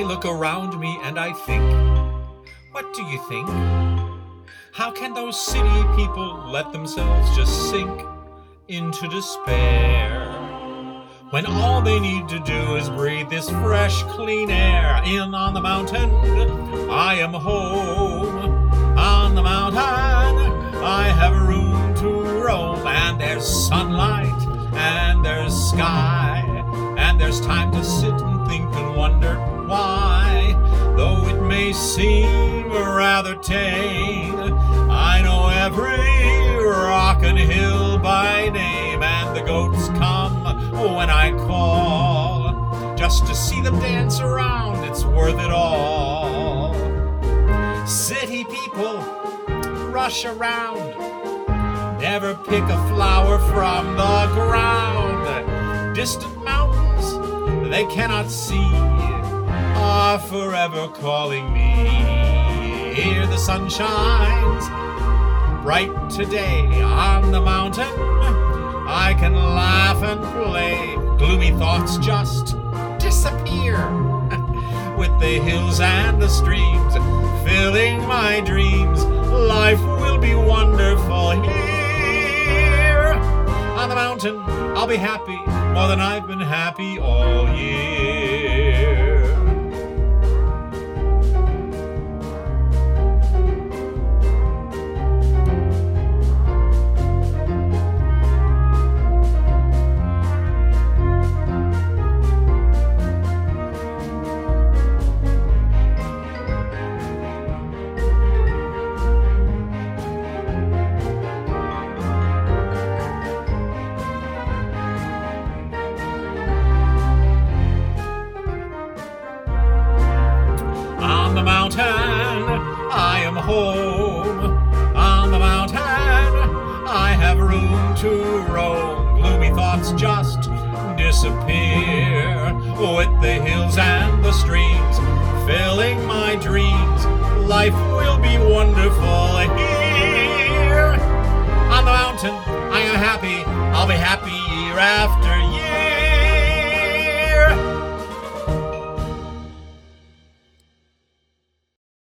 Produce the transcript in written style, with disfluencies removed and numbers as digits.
look around me and I think, what do you think? How can those city people let themselves just sink into despair when all they need to do is breathe this fresh, clean air? In on the mountain, I am home. On the mountain, I have room to roam, and there's sunlight, and there's sky, and there's time to sit and think and wonder why. Though it may seem rather tame, I know every rock and hill by name, and the goats come when I call. Just to see them dance around, it's worth it all. City people rush around, never pick a flower from the ground. Distant mountains they cannot see are forever calling me. Here the sun shines bright today on the mountain. I can laugh and play. Gloomy thoughts just disappear with the hills and the streams filling my dreams. Life will be wonderful here. On the mountain, I'll be happy more than I've been happy all year. On the mountain, I am home. On the mountain, I have room to roam. Gloomy thoughts just disappear with the hills and the streams filling my dreams. Life will be wonderful here. On the mountain, I am happy. I'll be happy year after